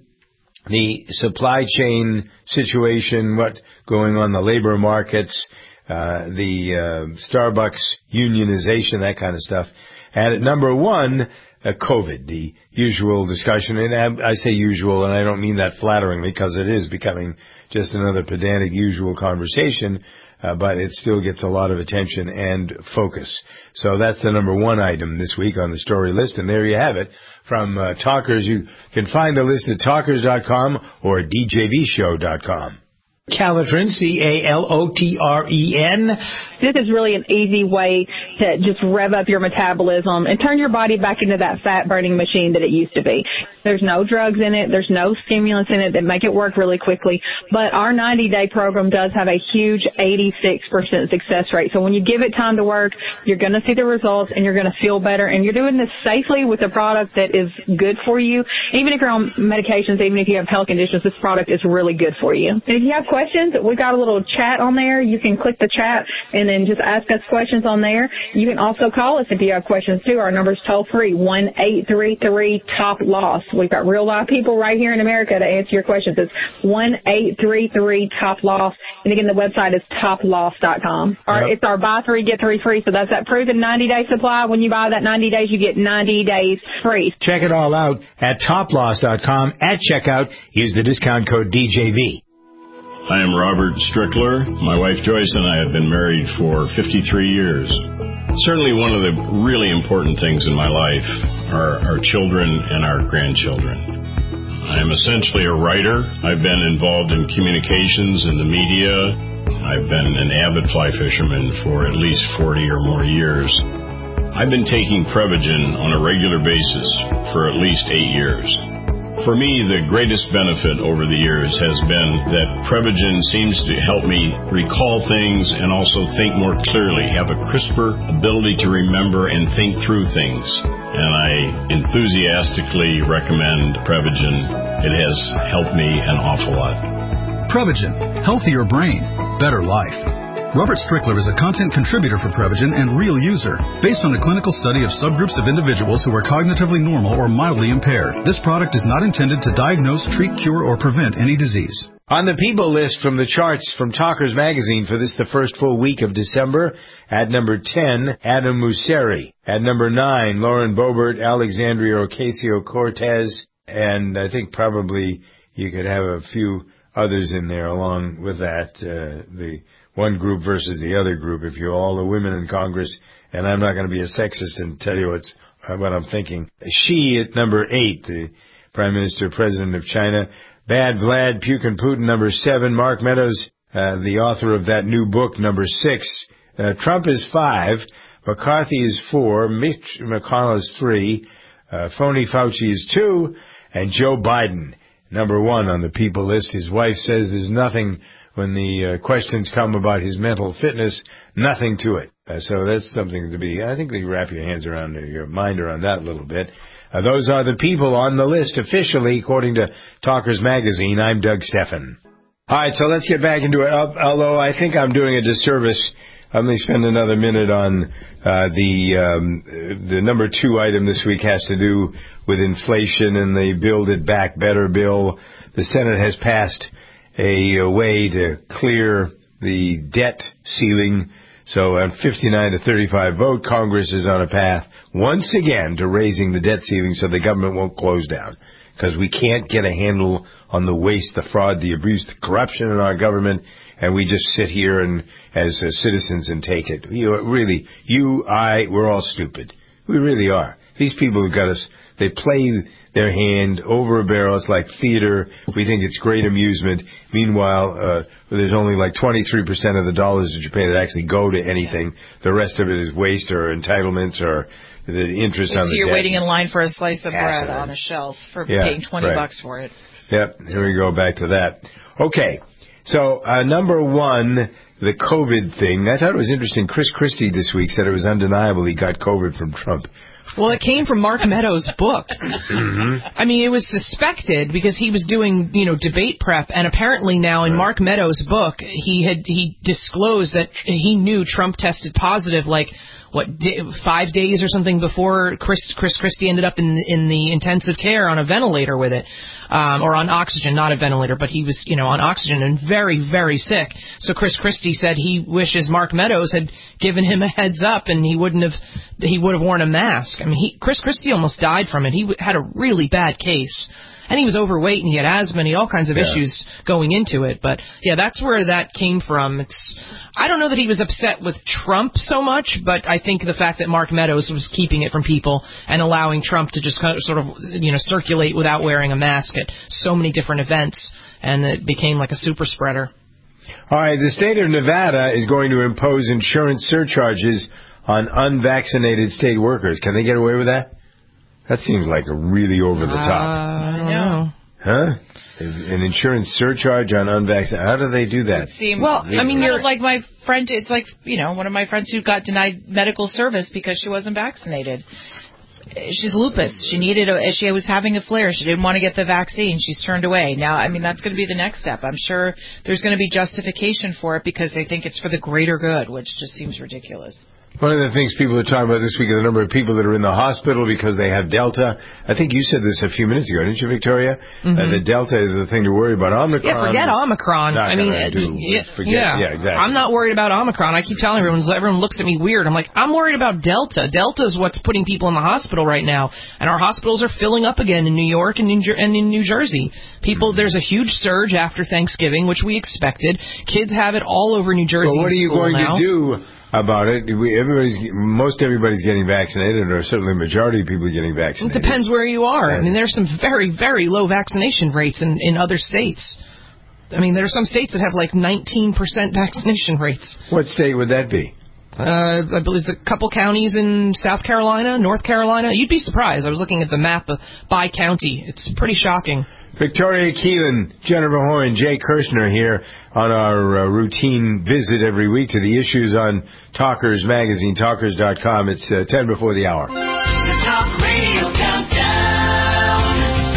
the supply chain situation, what going on in the labor markets, Uh, the uh, Starbucks unionization, that kind of stuff. And at number one, uh, COVID, the usual discussion. And I, I say usual, and I don't mean that flatteringly, because it is becoming just another pedantic usual conversation, uh, but it still gets a lot of attention and focus. So that's the number one item this week on the story list, and there you have it. From uh, Talkers, you can find the list at talkers dot com or d j v show dot com. Calotren, C A L O T R E N. This is really an easy way to just rev up your metabolism and turn your body back into that fat-burning machine that it used to be. There's no drugs in it. There's no stimulants in it that make it work really quickly. But our ninety-day program does have a huge eighty-six percent success rate. So when you give it time to work, you're going to see the results and you're going to feel better. And you're doing this safely with a product that is good for you. Even if you're on medications, even if you have health conditions, this product is really good for you. And if you have questions, we got a little chat on there. You can click the chat and then just ask us questions on there. You can also call us if you have questions too. Our number's toll free, one eight three three top loss. We've got real live people right here in America to answer your questions. It's one eight three three top loss. And again, the website is top loss dot com. Our, yep. It's our buy three, get three free. So that's that proven ninety day supply. When you buy that ninety days, you get ninety days free. Check it all out at top loss dot com. At checkout, use the discount code D J V. I am Robert Strickler. My wife Joyce and I have been married for fifty-three years. Certainly one of the really important things in my life are our children and our grandchildren. I am essentially a writer. I've been involved in communications and the media. I've been an avid fly fisherman for at least forty or more years. I've been taking Prevagen on a regular basis for at least eight years. For me, the greatest benefit over the years has been that Prevagen seems to help me recall things and also think more clearly, have a crisper ability to remember and think through things. And I enthusiastically recommend Prevagen. It has helped me an awful lot. Prevagen, healthier brain, better life. Robert Strickler is a content contributor for Prevagen and real user. Based on a clinical study of subgroups of individuals who are cognitively normal or mildly impaired, this product is not intended to diagnose, treat, cure, or prevent any disease. On the people list from the charts from Talkers Magazine for this, the first full week of December, at number ten, Adam Mosseri. At number nine, Lauren Boebert, Alexandria Ocasio-Cortez, and I think probably you could have a few others in there along with that, uh, the one group versus the other group, if you're all the women in Congress, and I'm not going to be a sexist and tell you what's, what I'm thinking. She at number eight, the Prime Minister, President of China. Bad Vlad Putin Putin, number seven. Mark Meadows, uh, the author of that new book, number six. Uh, Trump is five. McCarthy is four. Mitch McConnell is three. Uh, phony Fauci is two. And Joe Biden, number one on the people list. His wife says there's nothing when the uh, questions come about his mental fitness, nothing to it. Uh, so that's something to be, I think they wrap your hands around, your mind around that a little bit. Uh, those are the people on the list officially, according to Talkers Magazine. I'm Doug Steffen. All right, so let's get back into it. Although I think I'm doing a disservice, I'm going to spend another minute on uh, the um, the number two item this week has to do with inflation and the Build It Back Better bill. The Senate has passed a, a way to clear the debt ceiling. So on fifty-nine to thirty-five vote, Congress is on a path once again to raising the debt ceiling so the government won't close down. Because we can't get a handle on the waste, the fraud, the abuse, the corruption in our government, and we just sit here and as uh, citizens and take it. You know, really, you, I, we're all stupid. We really are. These people who got us, they play their hand over a barrel. It's like theater. We think it's great amusement. Meanwhile, uh, there's only like twenty-three percent of the dollars that you pay that actually go to anything. The rest of it is waste or entitlements or the interest so on the you're debt. waiting in line for a slice of bread Accident. on a shelf for Yeah, paying twenty right. bucks for it. Yep, here we go back to that. Okay, so uh, number one, the COVID thing. I thought it was interesting. Chris Christie this week said it was undeniable he got COVID from Trump. Well, it came from Mark Meadows' book. Mm-hmm. I mean, it was suspected because he was doing, you know, debate prep, and apparently now in Mark Meadows' book, he had he disclosed that he knew Trump tested positive, like, what, five days or something before Chris Chris Christie ended up in in the intensive care on a ventilator with it, um, or on oxygen, not a ventilator, but he was, you know, on oxygen and very, very sick. So Chris Christie said he wishes Mark Meadows had given him a heads up and he wouldn't have he would have worn a mask. I mean, he, Chris Christie almost died from it. He w- had a really bad case. And he was overweight, and he had asthma, and he had all kinds of Yeah. issues going into it. But, yeah, that's where that came from. It's I don't know that he was upset with Trump so much, but I think the fact that Mark Meadows was keeping it from people and allowing Trump to just kind of sort of, you know, circulate without wearing a mask at so many different events, and it became like a super spreader. All right, the state of Nevada is going to impose insurance surcharges on unvaccinated state workers. Can they get away with that? That seems like a really over-the-top. Uh, I don't know. Huh? An insurance surcharge on unvaccinated. How do they do that? Seem, Well, I mean, you're you're- like my friend. It's like, you know, one of my friends who got denied medical service because she wasn't vaccinated. She's lupus. She needed a, she was having a flare. She didn't want to get the vaccine. She's turned away. Now, I mean, that's going to be the next step. I'm sure there's going to be justification for it because they think it's for the greater good, which just seems ridiculous. One of the things people are talking about this week are the number of people that are in the hospital because they have Delta. I think you said this a few minutes ago, didn't you, Victoria? Mm-hmm. Uh, the Delta is the thing to worry about. Omicron. Yeah, forget Omicron. I mean, do, yeah, forget, yeah. yeah, exactly. I'm not worried about Omicron. I keep telling everyone, everyone looks at me weird. I'm like, I'm worried about Delta. Delta is what's putting people in the hospital right now, and our hospitals are filling up again in New York and in, and in New Jersey. People, mm-hmm. there's a huge surge after Thanksgiving, which we expected. Kids have it all over New Jersey. Well, what are you going now. to do about it? We, everybody's, most everybody's getting vaccinated, or certainly the majority of people are getting vaccinated. It depends where you are. I mean, there's some very, very low vaccination rates in, in other states. I mean, there are some states that have like nineteen percent vaccination rates. What state would that be? Uh, I believe there's a couple counties in South Carolina, North Carolina. You'd be surprised. I was looking at the map uh, by county. It's pretty shocking. Victoria Keelan, Jennifer Horn, Jay Kirshner here on our uh, routine visit every week to the issues on Talkers Magazine, talkers dot com. It's uh, ten before the hour. The Talk Radio Countdown.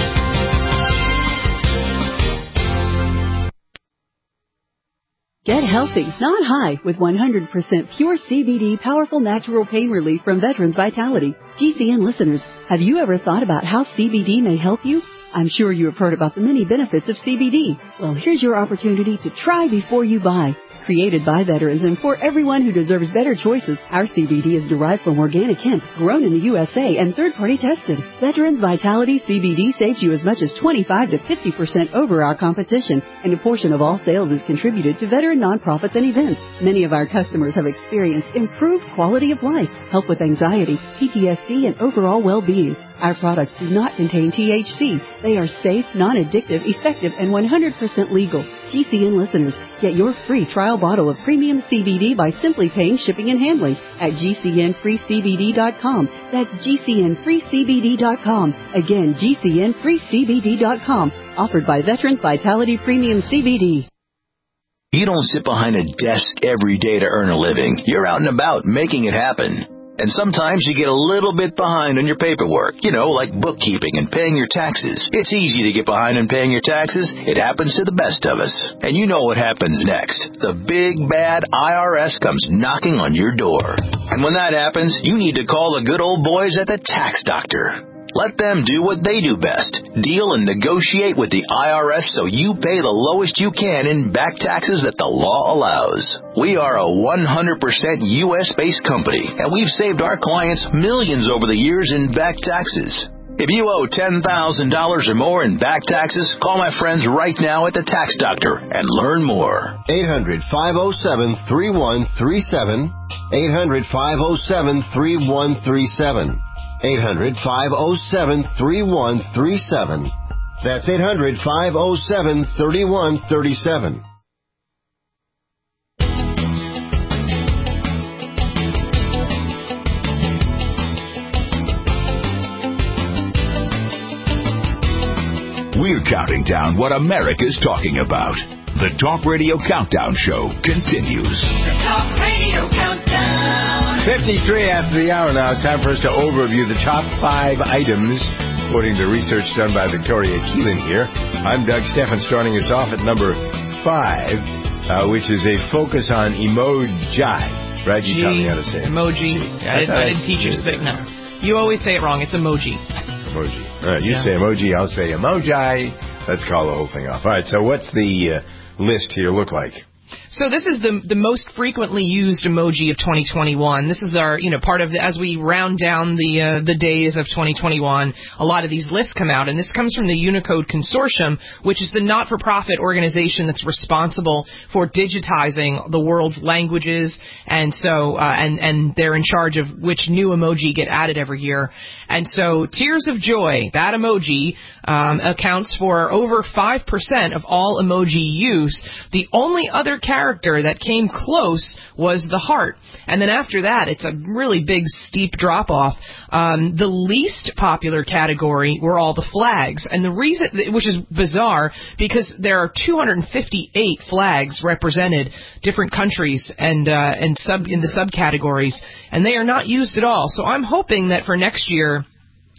Get healthy, not high, with one hundred percent pure C B D powerful natural pain relief from Veterans Vitality. G C N listeners, have you ever thought about how C B D may help you? I'm sure you have heard about the many benefits of C B D. Well, here's your opportunity to try before you buy. Created by veterans and for everyone who deserves better choices, our C B D is derived from organic hemp, grown in the U S A and third-party tested. Veterans Vitality C B D saves you as much as twenty-five to fifty percent over our competition, and a portion of all sales is contributed to veteran nonprofits and events. Many of our customers have experienced improved quality of life, help with anxiety, P T S D, and overall well-being. Our products do not contain T H C. They are safe, non-addictive, effective, and one hundred percent legal. G C N listeners, get your free trial bottle of premium C B D by simply paying shipping and handling at G C N free C B D dot com. That's G C N free C B D dot com. Again, G C N free C B D dot com. Offered by Veterans Vitality Premium C B D. You don't sit behind a desk every day to earn a living. You're out and about making it happen. And sometimes you get a little bit behind on your paperwork, you know, like bookkeeping and paying your taxes. It's easy to get behind on paying your taxes. It happens to the best of us. And you know what happens next. The big, bad I R S comes knocking on your door. And when that happens, you need to call the good old boys at the Tax Doctor. Let them do what they do best. Deal and negotiate with the I R S so you pay the lowest you can in back taxes that the law allows. We are a one hundred percent U S-based company, and we've saved our clients millions over the years in back taxes. If you owe ten thousand dollars or more in back taxes, call my friends right now at the Tax Doctor and learn more. eight hundred, five oh seven, three one three seven. eight hundred, five oh seven, three one three seven. eight hundred, five oh seven, three one three seven. That's eight hundred, five oh seven, three one three seven. We're counting down what America's talking about. The Talk Radio Countdown Show continues. The Talk Radio Countdown. fifty-three after the hour now. It's time for us to overview the top five items, according to research done by Victoria Keelan here. I'm Doug Steffen, starting us off at number five, uh, which is a focus on emoji. Right? You taught me how to say it. Emoji. I, I, I didn't teach you to say it. No. You always say it wrong. It's emoji. Emoji. All right, you Yeah. say emoji, I'll say emoji. Let's call the whole thing off. All right, so what's the uh, list here look like? So this is the the most frequently used emoji of twenty twenty-one. This is our, you know, part of the, as we round down the uh, the days of twenty twenty-one, a lot of these lists come out, and this comes from the Unicode Consortium, which is the not-for-profit organization that's responsible for digitizing the world's languages, and so uh, and and they're in charge of which new emoji get added every year. And so Tears of Joy, that emoji, um, accounts for over five percent of all emoji use. The only other character that came close was the heart. And then after that, it's a really big, steep drop-off. Um, the least popular category were all the flags. And the reason, which is bizarre, because there are two hundred fifty-eight flags represented, different countries and, uh, and sub, in the subcategories, and they are not used at all. So I'm hoping that for next year,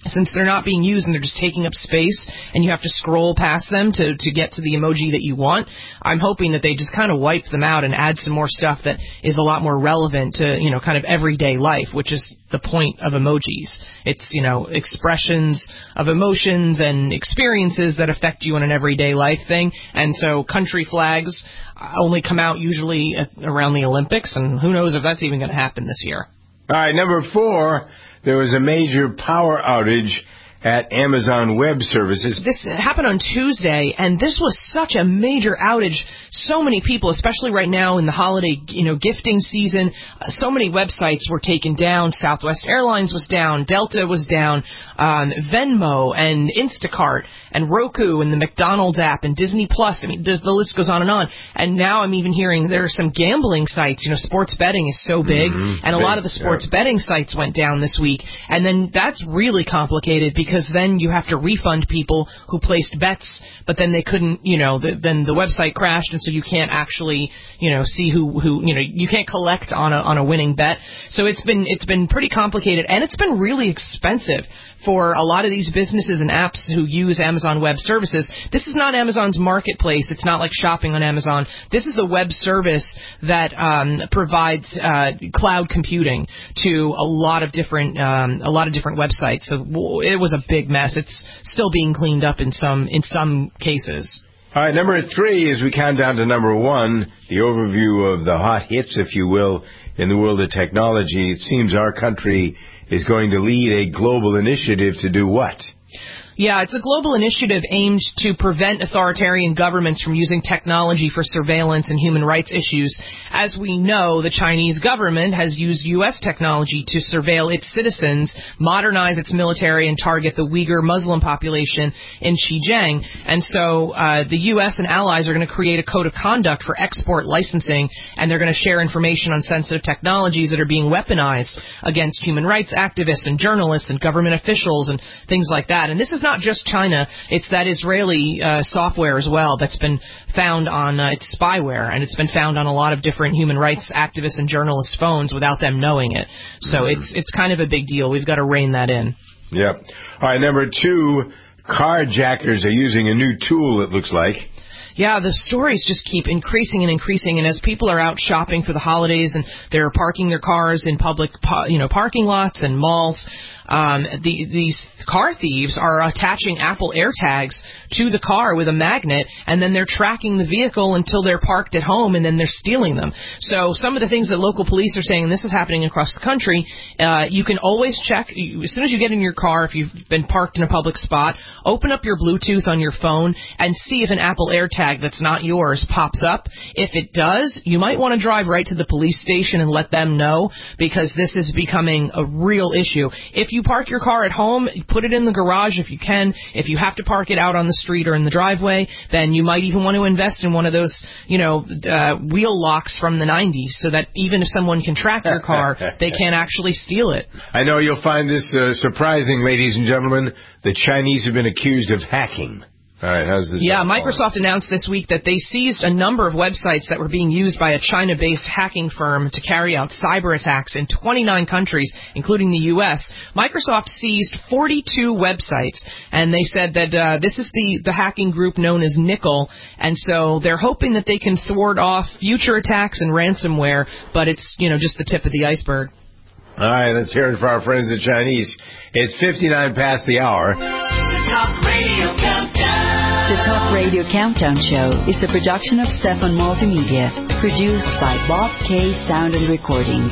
since they're not being used and they're just taking up space and you have to scroll past them to, to get to the emoji that you want, I'm hoping that they just kind of wipe them out and add some more stuff that is a lot more relevant to, you know, kind of everyday life, which is the point of emojis. It's, you know, expressions of emotions and experiences that affect you in an everyday life thing. And so country flags only come out usually at, around the Olympics, and who knows if that's even going to happen this year. All right, number four, there was a major power outage at Amazon Web Services. This happened on Tuesday, and this was such a major outage. So many people, especially right now in the holiday, you know, gifting season, uh, so many websites were taken down. Southwest Airlines was down, Delta was down, um, Venmo and Instacart and Roku and the McDonald's app and Disney Plus. I mean, the list goes on and on. And now I'm even hearing there are some gambling sites. You know, sports betting is so big, mm-hmm. and a big, lot of the sports yeah. betting sites went down this week. And then that's really complicated because Because then you have to refund people who placed bets, but then they couldn't, you know, the, then the website crashed, and so you can't actually, you know, see who, who, you know, you can't collect on a on a winning bet. So it's been it's been pretty complicated, and it's been really expensive for a lot of these businesses and apps who use Amazon Web Services. This is not Amazon's marketplace. It's not like shopping on Amazon. This is the web service that um, provides uh, cloud computing to a lot of different um, a lot of different websites. So it was a big mess. It's still being cleaned up in some in some cases. All right, number three, as we count down to number one, the overview of the hot hits, if you will, in the world of technology. It seems our country is going to lead a global initiative to do what? Yeah, it's a global initiative aimed to prevent authoritarian governments from using technology for surveillance and human rights issues. As we know, the Chinese government has used U S technology to surveil its citizens, modernize its military, and target the Uyghur Muslim population in Xinjiang. And so uh, the U S and allies are going to create a code of conduct for export licensing, and they're going to share information on sensitive technologies that are being weaponized against human rights activists and journalists and government officials and things like that. And this is not just China, it's that Israeli uh, software as well that's been found on, uh, it's spyware, and it's been found on a lot of different human rights activists and journalists' phones without them knowing it. So mm-hmm. it's it's kind of a big deal. We've got to rein that in. Yep. All right, number two, carjackers are using a new tool, it looks like. Yeah, the stories just keep increasing and increasing, and as people are out shopping for the holidays and they're parking their cars in public, you know, parking lots and malls, um, the, these car thieves are attaching Apple AirTags to the car with a magnet, and then they're tracking the vehicle until they're parked at home, and then they're stealing them. So some of the things that local police are saying, and this is happening across the country, uh, you can always check, as soon as you get in your car, if you've been parked in a public spot, open up your Bluetooth on your phone and see if an Apple AirTag that's not yours pops up. If it does, you might want to drive right to the police station and let them know, because this is becoming a real issue. If you park your car at home, put it in the garage if you can. If you have to park it out on the street or in the driveway, then you might even want to invest in one of those, you know, uh, wheel locks from the nineties, so that even if someone can track your car, they can't actually steal it. I know you'll find this uh, surprising, ladies and gentlemen. The Chinese have been accused of hacking. All right, how's this? Yeah, Microsoft announced this week that they seized a number of websites that were being used by a China-based hacking firm to carry out cyber attacks in twenty-nine countries, including the U S. Microsoft seized forty-two websites, and they said that uh, this is the, the hacking group known as Nickel, and so they're hoping that they can thwart off future attacks and ransomware, but it's, you know, just the tip of the iceberg. All right, let's hear it for our friends the Chinese. It's fifty-nine past the hour. The Talk Radio Countdown. The Talk Radio Countdown Show is a production of Stefan Multimedia, produced by Bob K. Sound and Recording.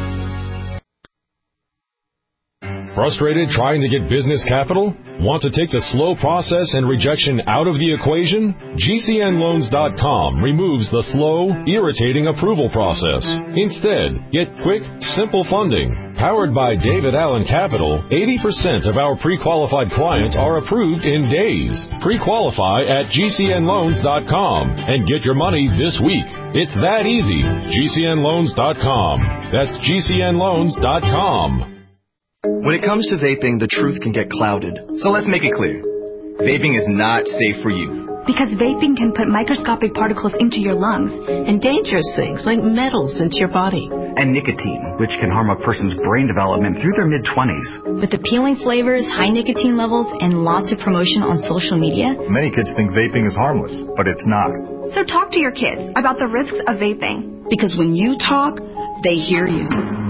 Frustrated trying to get business capital? Want to take the slow process and rejection out of the equation? G C N loans dot com removes the slow, irritating approval process. Instead, get quick, simple funding. Powered by David Allen Capital, eighty percent of our pre-qualified clients are approved in days. Pre-qualify at G C N loans dot com and get your money this week. It's that easy. G C N loans dot com. That's G C N loans dot com. When it comes to vaping, the truth can get clouded. So let's make it clear. Vaping is not safe for youth. Because vaping can put microscopic particles into your lungs. And dangerous things like metals into your body. And nicotine, which can harm a person's brain development through their mid-twenties. With appealing flavors, high nicotine levels, and lots of promotion on social media. Many kids think vaping is harmless, but it's not. So talk to your kids about the risks of vaping. Because when you talk, they hear you.